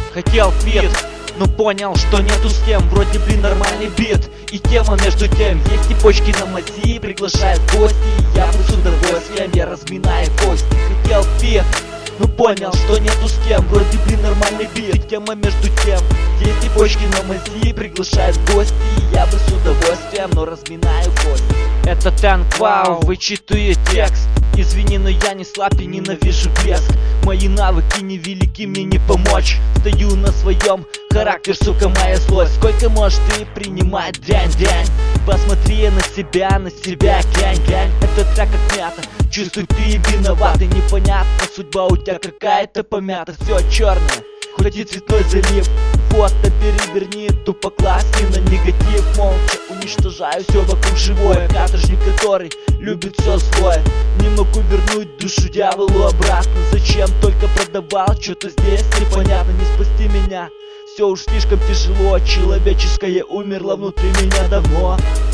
Хотел фит, но понял, что нету с кем. Вроде блин нормальный бит и тема между тем. Есть цепочки на мази, приглашают гости. Я бы с удовольствием, я разминаю кости. Хотел фит, но понял, что нету с кем. Вроде блин нормальный бит и тема между тем. Есть цепочки на мази, приглашают гости. Я бы с удовольствием, но разминаю кости. Это Тэнк Вау, вычитываю текст. Извини, но я не слаб и ненавижу блеск. Мои навыки невелики, мне не помочь. Стою на своем, характер, сука, моя злость. Сколько можешь ты принимать дрянь? Посмотри на себя, глянь. Это трек как мята, чувствуй, ты виноват. И непонятно, судьба у тебя какая-то помята. Все черное, хоть и цветной залив. Фото переверни, тупо классно на негатив. Молча уничтожаю все вокруг живое. Каторжник, который любит все злое. Не могу вернуть душу дьяволу обратно. Зачем только продавал, что-то здесь непонятно. Не спасти меня, все уж слишком тяжело. Человеческое умерло внутри меня давно.